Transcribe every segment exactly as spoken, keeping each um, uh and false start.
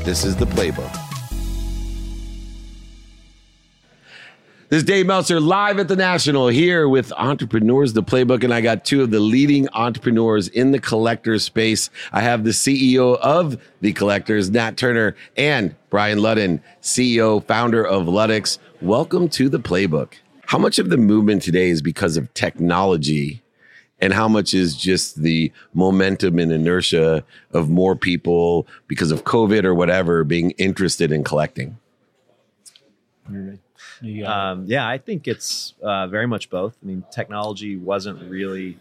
This is The Playbook. This is Dave Meltzer live at the National here with Entrepreneurs, The Playbook, and I got two of the leading entrepreneurs in the collector space. I have the C E O of The Collectors, Nat Turner, and Brian Ludden, C E O, founder of Luddix. Welcome to The Playbook. How much of the movement today is because of technology, and how much is just the momentum and inertia of more people because of COVID or whatever being interested in collecting? Um, yeah, I think it's uh, very much both. I mean, technology wasn't really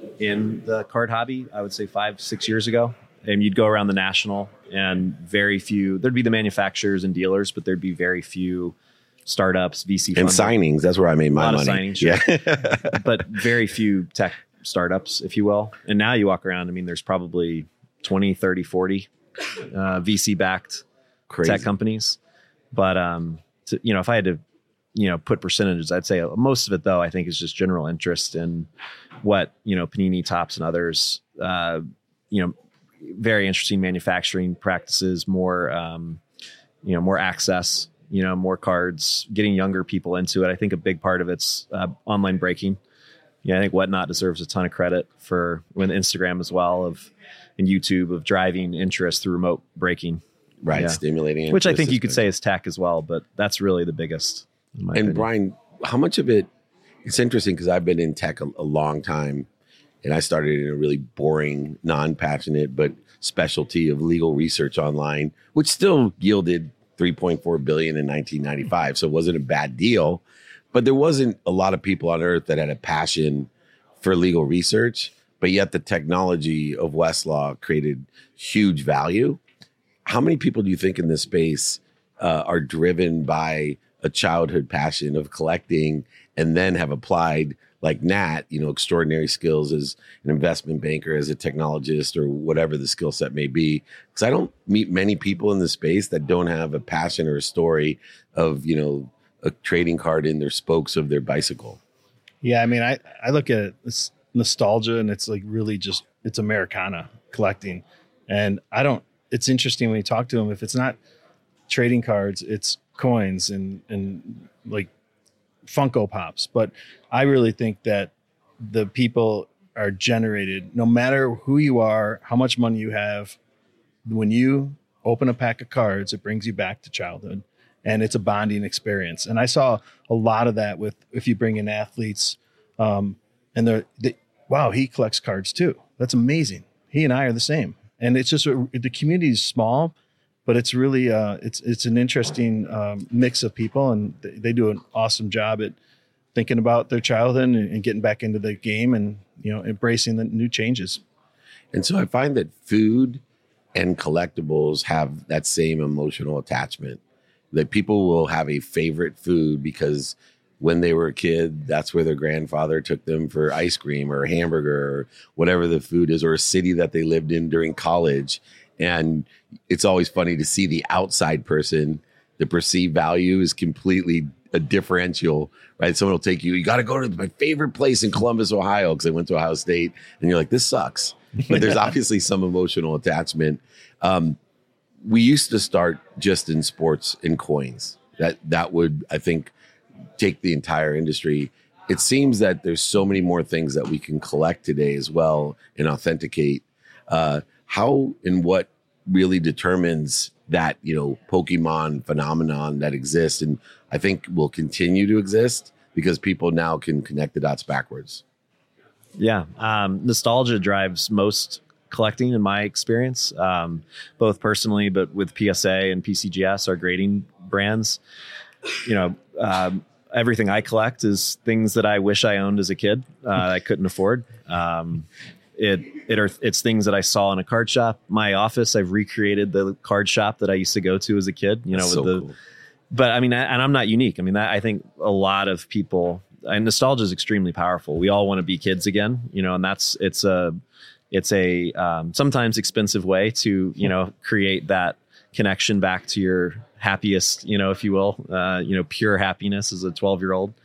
in the card hobby, I would say five, six years ago. And you'd go around the National and very few, there'd be the manufacturers and dealers, but there'd be very few startups, V C funds. And signings, that's where I made my money. A lot of signings, sure. Yeah. But very few tech startups, if you will. And now you walk around, I mean, there's probably twenty, thirty, forty uh, V C-backed tech companies. But, um, to, you know, if I had to, you know, put percentages, I'd say most of it, though, I think is just general interest in what, you know, Panini, Topps, and others, uh, you know, very interesting manufacturing practices, more, um, you know, more access, you know, more cards, getting younger people into it. I think a big part of it's uh, online breaking. Yeah, I think Whatnot deserves a ton of credit for when Instagram as well of and YouTube of driving interest through remote breaking. Right, yeah. Stimulating. Which I think you could say is tech as well, but that's really the biggest. And opinion. Brian, how much of it, it's interesting because I've been in tech a, a long time, and I started in a really boring, non-passionate, but specialty of legal research online, which still yielded three point four billion dollars in nineteen ninety-five. So it wasn't a bad deal, but there wasn't a lot of people on earth that had a passion for legal research, but yet the technology of Westlaw created huge value. How many people do you think in this space uh, are driven by a childhood passion of collecting and then have applied, like Nat, you know, extraordinary skills as an investment banker, as a technologist, or whatever the skill set may be? Because I don't meet many people in the space that don't have a passion or a story of, you know, a trading card in their spokes of their bicycle. Yeah, I mean, I, I look at this nostalgia, and it's like really just, it's Americana collecting. And I don't, it's interesting when you talk to them, if it's not trading cards, it's coins and and like Funko Pops. But I really think that the people are generated, no matter who you are, how much money you have, when you open a pack of cards, it brings you back to childhood, and it's a bonding experience. And I saw a lot of that with, if you bring in athletes, um, and they're, they, wow, he collects cards too. That's amazing. He and I are the same. And it's just, the community is small, but it's really, uh, it's it's an interesting um, mix of people, and they, they do an awesome job at thinking about their childhood and, and getting back into the game, and, you know, embracing the new changes. And so I find that food and collectibles have that same emotional attachment, that people will have a favorite food because when they were a kid, that's where their grandfather took them for ice cream or a hamburger or whatever the food is, or a city that they lived in during college. And it's always funny to see the outside person. The perceived value is completely a differential, right? Someone will take you, you got to go to my favorite place in Columbus, Ohio, because I went to Ohio State. And you're like, this sucks. But there's obviously some emotional attachment. Um, we used to start just in sports and coins. That that would, I think, take the entire industry. It seems that there's so many more things that we can collect today as well and authenticate. Uh, how and what really determines that, you know, Pokemon phenomenon that exists, and I think will continue to exist because people now can connect the dots backwards? Yeah. Um, nostalgia drives most collecting in my experience, um, both personally, but with P S A and P C G S, our grading brands. You know, um, everything I collect is things that I wish I owned as a kid, uh, I couldn't afford. Um, it, it are, it's things that I saw in a card shop. My office, I've recreated the card shop that I used to go to as a kid, you know, That's with so the, cool. But I mean, I, and I'm not unique. I mean, I, I think a lot of people, and nostalgia is extremely powerful. We all want to be kids again, you know, and that's, it's a, it's a, um, sometimes expensive way to, you know, create that connection back to your happiest, you know, if you will, uh, you know, pure happiness as a twelve year old.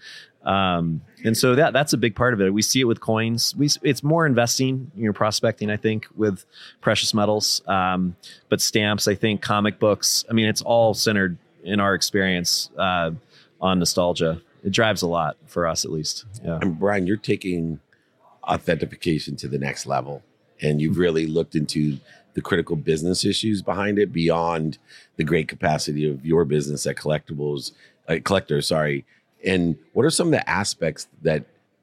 Um, and so that that's a big part of it. We see it with coins. We it's more investing, you know, prospecting, I think, with precious metals. Um, but stamps, I think, comic books. I mean, it's all centered in our experience uh, on nostalgia. It drives a lot for us, at least. Yeah. And Brian, you're taking authentication to the next level, and you've really looked into the critical business issues behind it beyond the great capacity of your business at collectibles, uh, collectors. Sorry. And what are some of the aspects that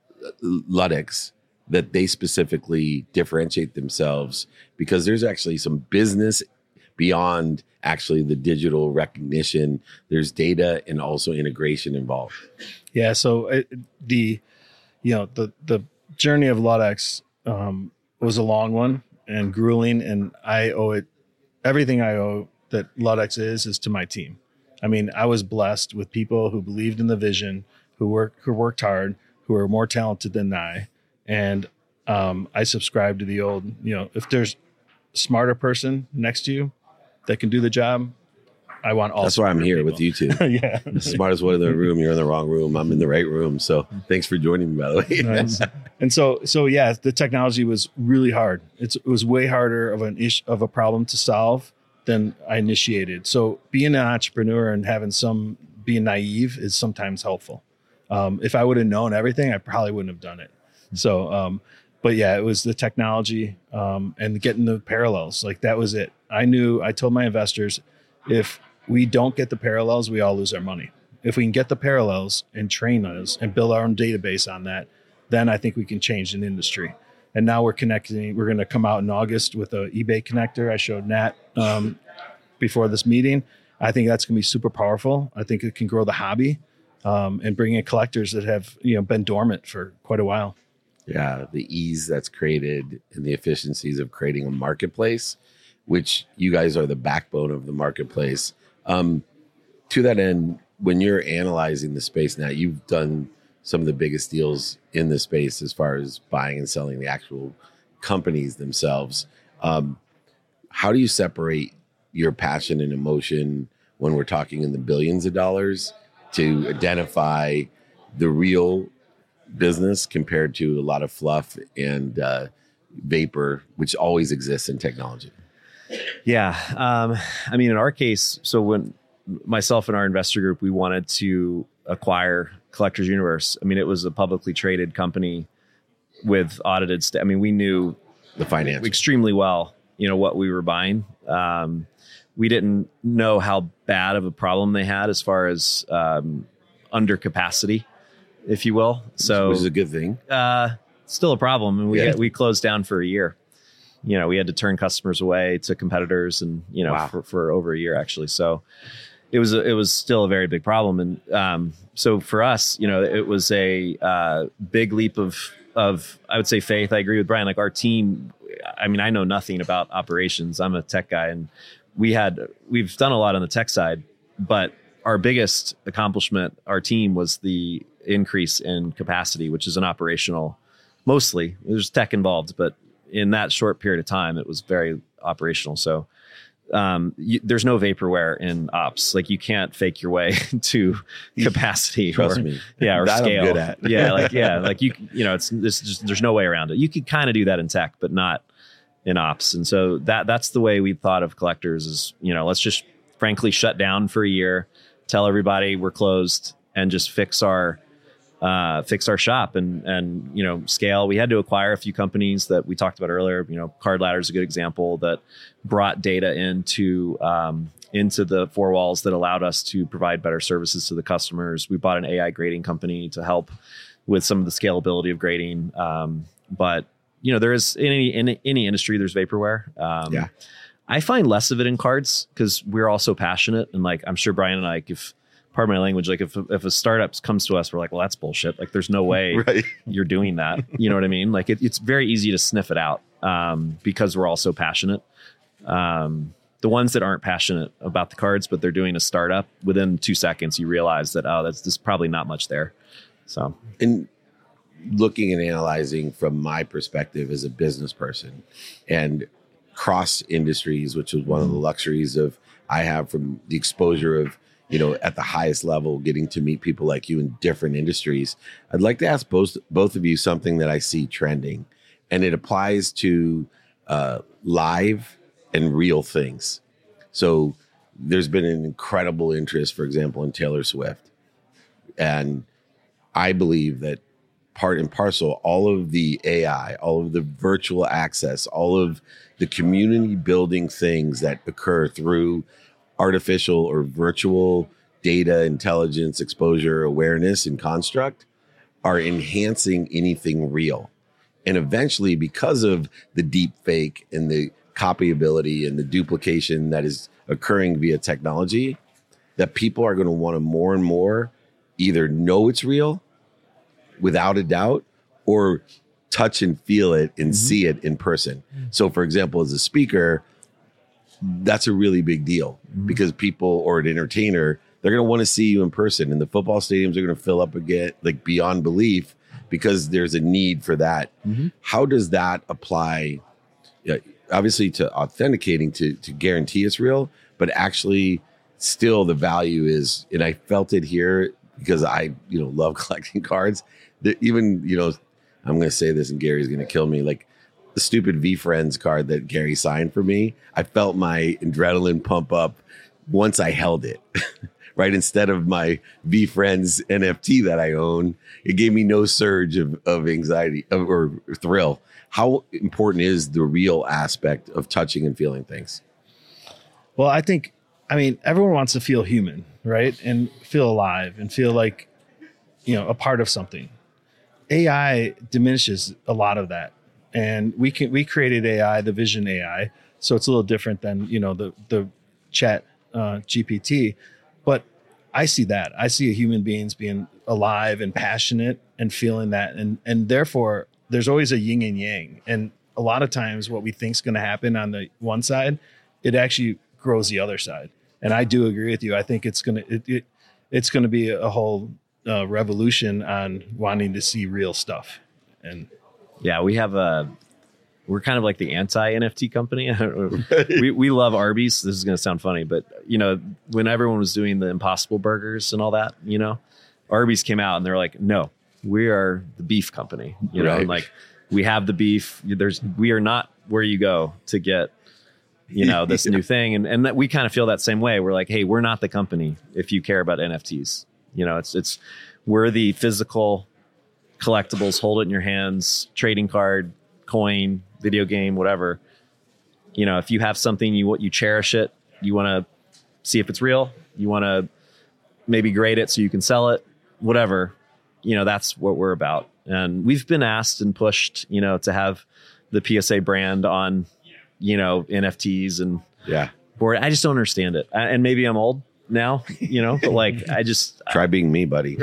Ludex, that they specifically differentiate themselves? Because there's actually some business beyond actually the digital recognition. There's data and also integration involved. Yeah. So it, the, you know, the, the journey of Ludex um, was a long one and grueling, and I owe it, everything I owe that Ludex is, is to my team. I mean, I was blessed with people who believed in the vision, who worked, who worked hard, who are more talented than I. And um, I subscribe to the old, you know, if there's a smarter person next to you that can do the job, I want all. That's why I'm here people. with you two. Yeah. The smartest one in the room. You're in the wrong room. I'm in the right room. So thanks for joining me, by the way. Nice. And so, so yeah, the technology was really hard. It's, it was way harder of an ish of a problem to solve than I initiated. So being an entrepreneur and having some, being naive is sometimes helpful. Um, if I would have known everything, I probably wouldn't have done it. So, um, but yeah, it was the technology um, and getting the parallels. Like that was it. I knew, I told my investors, if we don't get the parallels, we all lose our money. If we can get the parallels and train those and build our own database on that, then I think we can change an industry. And now we're connecting. We're going to come out in August with a eBay connector. I showed Nat um, before this meeting. I think that's going to be super powerful. I think it can grow the hobby um, and bring in collectors that have, you know, been dormant for quite a while. Yeah, the ease that's created and the efficiencies of creating a marketplace, which you guys are the backbone of the marketplace. Um, to that end, when you're analyzing the space now, you've done some of the biggest deals in the space as far as buying and selling the actual companies themselves. Um, how do you separate your passion and emotion when we're talking in the billions of dollars to identify the real business compared to a lot of fluff and uh, vapor, which always exists in technology? Yeah. Um, I mean, in our case, so when myself and our investor group, we wanted to acquire Collectors Universe. I mean, it was a publicly traded company with audited. St- I mean, we knew the finance extremely well, you know, what we were buying. Um, we didn't know how bad of a problem they had as far as um, under capacity, if you will. So, which is a good thing. Uh, still a problem. And we Yeah. had, we closed down for a year. You know, we had to turn customers away to competitors, and you know, Wow. for, for over a year actually. So it was a, it was still a very big problem, and um, so for us, you know, it was a uh, big leap of of I would say faith. I agree with Brian. Like our team, I mean, I know nothing about operations. I'm a tech guy, and we had we've done a lot on the tech side, but our biggest accomplishment, our team, was the increase in capacity, which is an operational. Mostly, there's tech involved, but in that short period of time, it was very operational. So um, you, there's no vaporware in ops. Like you can't fake your way to capacity. Trust or, me. Yeah, or That I'm scale. good at. yeah, like yeah, like you, you know, it's this. Just, there's no way around it. You could kind of do that in tech, but not in ops. And so that that's the way we thought of collectors. Is you know, let's just frankly shut down for a year, tell everybody we're closed, and just fix our. Uh, fix our shop and, and, you know, scale. We had to acquire a few companies that we talked about earlier. You know, Card Ladder is a good example that brought data into, um, into the four walls that allowed us to provide better services to the customers. We bought an A I grading company to help with some of the scalability of grading. Um, but, you know, there is in any, in any industry, there's vaporware. Um, Yeah. I find less of it in cards because we're all so passionate. And like, I'm sure Brian and I, if, pardon my language, like if if a startup comes to us, we're like, well, that's bullshit. Like there's no way Right. you're doing that. You know what I mean? Like it, it's very easy to sniff it out um, because we're all so passionate. Um, the ones that aren't passionate about the cards, but they're doing a startup, within two seconds, you realize that, oh, that's there's probably not much there. So, And looking and analyzing from my perspective as a business person and cross industries, which was one of the luxuries of I have from the exposure of you know, at the highest level, getting to meet people like you in different industries. I'd like to ask both both of you something that I see trending, and it applies to uh, live and real things. So there's been an incredible interest, for example, in Taylor Swift. And I believe that part and parcel, all of the A I, all of the virtual access, all of the community building things that occur through artificial or virtual data, intelligence, exposure, awareness, and construct are enhancing anything real. And eventually, because of the deep fake and the copyability and the duplication that is occurring via technology, that people are going to want to more and more either know it's real without a doubt or touch and feel it and mm-hmm. see it in person. Mm-hmm. So, for example, as a speaker, that's a really big deal mm-hmm. because people or an entertainer, they're going to want to see you in person, and the football stadiums are going to fill up again, like beyond belief, because there's a need for that. Mm-hmm. How does that apply, uh, obviously, to authenticating to, to guarantee it's real, but actually still the value is, and I felt it here because I, you know, love collecting cards. That even, you know, I'm going to say this and Gary's going to kill me, like the stupid V-Friends card that Gary signed for me, I felt my adrenaline pump up once I held it. Right, instead of my V-Friends N F T that I own, it gave me no surge of, of anxiety of, or thrill. How important is the real aspect of touching and feeling things? Well, I think, I mean, everyone wants to feel human, right? And feel alive and feel like, you know, a part of something. A I diminishes a lot of that. And we can, we created A I, the Vision A I. So it's a little different than, you know, the, the chat uh, G P T. But I see that. I see human beings being alive and passionate and feeling that. And, and therefore, there's always a yin and yang. And a lot of times what we think is going to happen on the one side, it actually grows the other side. And I do agree with you. I think it's going to it, it, it's going to be a whole uh, revolution on wanting to see real stuff. And yeah, we have a we're kind of like the anti-N F T company. we we love Arby's. This is going to sound funny, but you know, when everyone was doing the Impossible Burgers and all that, you know, Arby's came out and they're like, no, we are the beef company. You right. know, like we have the beef. There's we are not where you go to get, you know, this yeah. new thing. And and that we kind of feel that same way. We're like, hey, we're not the company if you care about N F Ts. You know, it's it's we're the physical collectibles, hold it in your hands, trading card, coin, video game, whatever. You know, if you have something, you you cherish it, you want to see if it's real, you want to maybe grade it so you can sell it, whatever, you know, that's what we're about. And we've been asked and pushed, you know, to have the P S A brand on, you know, N F Ts and yeah, or I just don't understand it. And maybe I'm old now, you know, but like, I just try being me, buddy.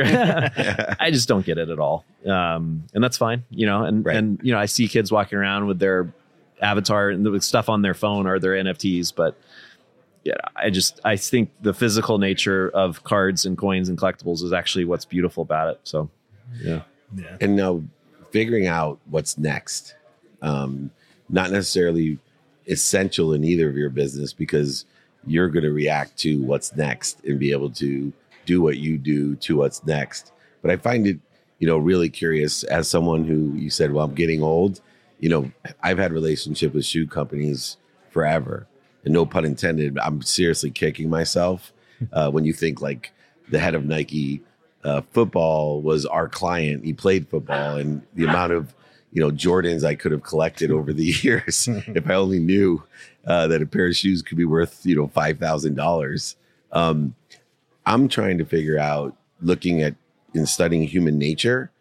I just don't get it at all. Um, and that's fine, you know, and, right. and, you know, I see kids walking around with their avatar and the stuff on their phone or their N F Ts, but yeah, I just, I think the physical nature of cards and coins and collectibles is actually what's beautiful about it. So, yeah. yeah. And now figuring out what's next, um, not necessarily essential in either of your business because you're going to react to what's next and be able to do what you do to what's next. But I find it, you know, really curious as someone who you said, well, I'm getting old. You know, I've had relationship with shoe companies forever, and no pun intended. I'm seriously kicking myself uh, when you think like the head of Nike uh, football was our client. He played football, and the amount of, you know, Jordans I could have collected over the years if I only knew uh, that a pair of shoes could be worth, you know, five thousand dollars. Um, I'm trying to figure out, looking at and studying human nature,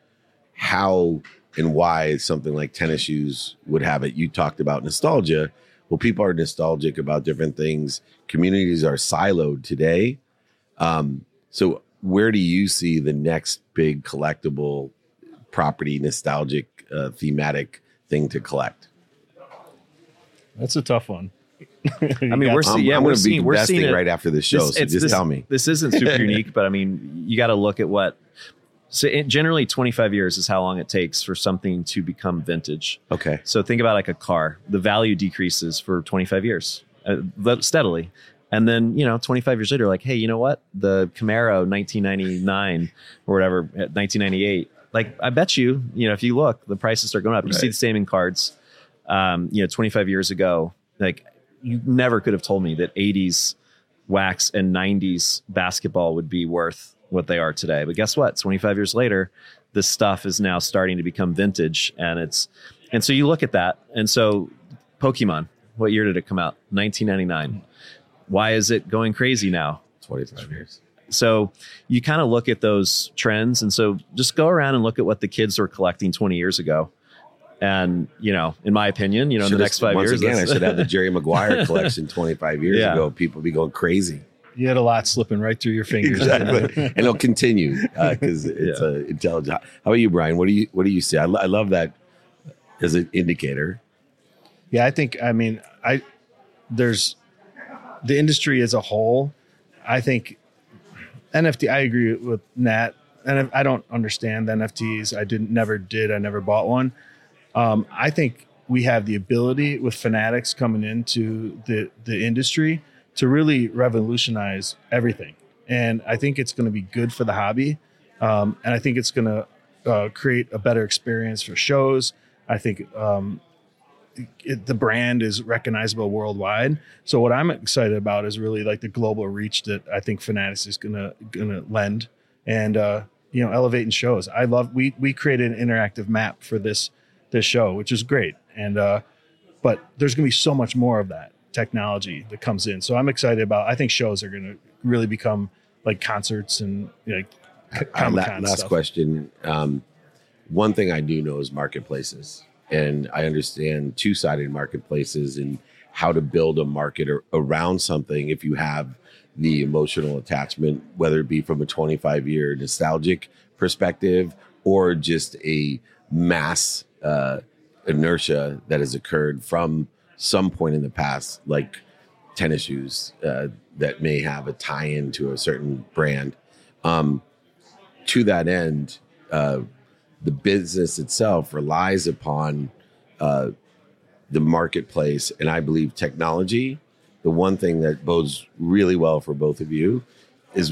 how and why something like tennis shoes would have it. You talked about nostalgia. Well, people are nostalgic about different things. Communities are siloed today. Um, so where do you see the next big collectible property, nostalgic, uh, thematic thing to collect? That's a tough one. I mean, we're seeing, yeah, I'm we're going to be seeing, we're investing seeing it right after the show. This, so just this, tell me. This isn't super unique, but I mean, you got to look at what. So it, generally, twenty-five years is how long it takes for something to become vintage. Okay. So think about like a car. The value decreases for twenty-five years uh, steadily. And then, you know, twenty-five years later, like, hey, you know what? The Camaro nineteen ninety-nine or whatever, nineteen ninety-eight, like, I bet you, you know, if you look, the prices start going up. You Right. see the same in cards. Um, you know, twenty-five years ago, like, you never could have told me that eighties wax and nineties basketball would be worth what they are today. But guess what? twenty-five years later, this stuff is now starting to become vintage. And it's, and so you look at that. And so Pokemon, what year did it come out? nineteen ninety-nine. Why is it going crazy now? twenty-five years. So you kind of look at those trends. And so just go around and look at what the kids were collecting twenty years ago. And, you know, in my opinion, you know, in the Should've- next five once years, again, I that's- should have the Jerry Maguire collection twenty-five years Yeah. ago. People be going crazy. You had a lot slipping right through your fingers. Exactly, and it'll continue because it's Yeah. a intelligent. How about you, Brian? What do you what do you see? I, lo- I love that as an indicator. Yeah, I think, I mean, I, there's the industry as a whole. I think N F T, I agree with Nat. And I don't understand N F Ts. I didn't, never did. I never bought one. Um, I think we have the ability with Fanatics coming into the, the industry to really revolutionize everything. And I think it's going to be good for the hobby. Um, and I think it's going to uh, create a better experience for shows. I think um, it, the brand is recognizable worldwide. So what I'm excited about is really like the global reach that I think Fanatics is gonna gonna lend, and uh, you know, elevating shows. I love we we created an interactive map for this this show, which is great. And uh, but there's gonna be so much more of that technology that comes in. So I'm excited about. I think shows are gonna really become like concerts and, you know, Uh, Comic-Con last stuff. question. Um, one thing I do know is marketplaces, and I understand two-sided marketplaces and how to build a market ar- around something. If you have the emotional attachment, whether it be from a twenty-five year nostalgic perspective or just a mass uh, inertia that has occurred from some point in the past, like tennis shoes uh, that may have a tie-in to a certain brand. Um, to that end, uh, the business itself relies upon uh, the marketplace, and I believe technology. The one thing that bodes really well for both of you is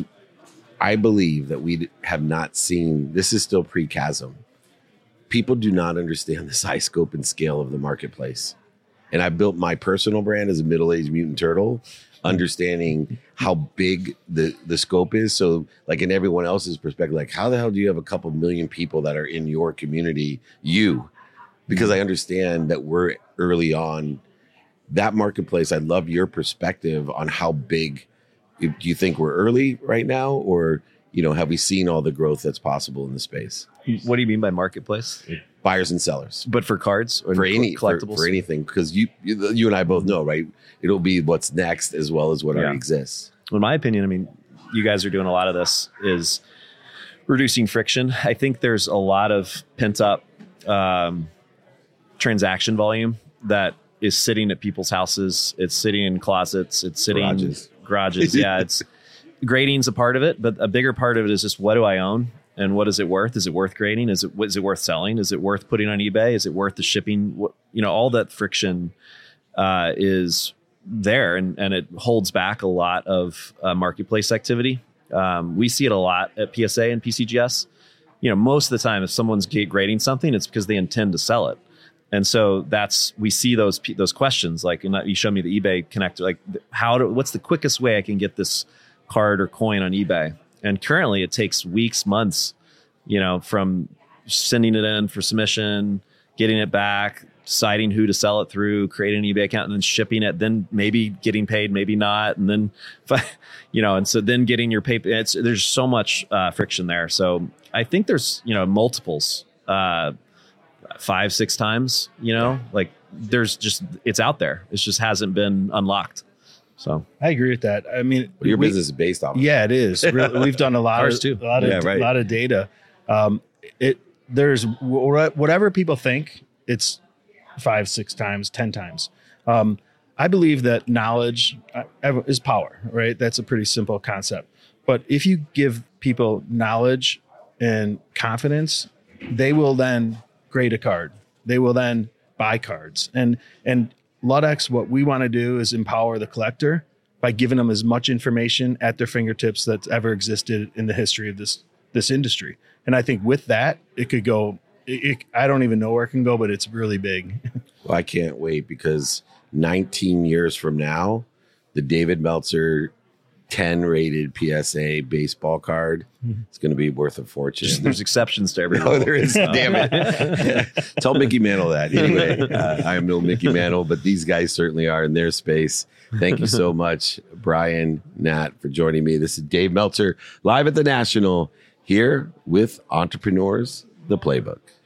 I believe that we have not seen, this is still pre-chasm. People do not understand the size, scope, and scale of the marketplace. And I built my personal brand as a middle-aged mutant turtle, understanding how big the, the scope is. So like in everyone else's perspective, like how the hell do you have a couple million people that are in your community? You, because I understand that we're early on that marketplace. I love your perspective on how big. Do you think we're early right now, or, you know, have we seen all the growth that's possible in the space? What do you mean by marketplace? Buyers and sellers. But for cards or For any for, collectibles? for anything, because you, you you and I both know, right? It'll be what's next as well as what Yeah. already exists. In my opinion, I mean, you guys are doing a lot of this is reducing friction. I think there's a lot of pent up um, transaction volume that is sitting at people's houses. It's sitting in closets. It's sitting Garages. garages. Yeah, it's grading's a part of it, but a bigger part of it is just what do I own and what is it worth? Is it worth grading? Is it is it worth selling? Is it worth putting on eBay? Is it worth the shipping? What, you know, all that friction uh, is there, and and it holds back a lot of uh, marketplace activity. Um, we see it a lot at P S A and P C G S. You know, most of the time, if someone's grading something, it's because they intend to sell it. And so that's, we see those those questions, like, and you show me the eBay connector, like how do, what's the quickest way I can get this card or coin on eBay? And currently it takes weeks, months, you know, from sending it in for submission, getting it back, deciding who to sell it through, creating an eBay account, and then shipping it, then maybe getting paid, maybe not. And then, you know, and so then getting your paper, it's, there's so much uh, friction there. So I think there's, you know, multiples, uh, five, six times, you know, like there's just, it's out there. It just hasn't been unlocked. So I agree with that. I mean, What your we- business is based off of. Yeah, it is. Really, we've done a lot Ours of too. a lot of Yeah, right. a lot of data. Um, it there's wh- whatever people think, it's five, six times, ten times. Um, I believe that knowledge uh, is power. Right? That's a pretty simple concept. But if you give people knowledge and confidence, they will then grade a card. They will then buy cards. And and Ludex, what we want to do is empower the collector by giving them as much information at their fingertips that's ever existed in the history of this this industry. And I think with that, it could go. It, it, I don't even know where it can go, but it's really big. Well, I can't wait because nineteen years from now, the David Meltzer ten rated P S A baseball card is going to be worth a fortune. Just, there's exceptions to every rule. Oh, there is. Damn it. Tell Mickey Mantle that. Anyway, uh, I am no Mickey Mantle, but these guys certainly are in their space. Thank you so much, Brian, Nat, for joining me. This is Dave Meltzer live at the National here with Entrepreneurs, the Playbook.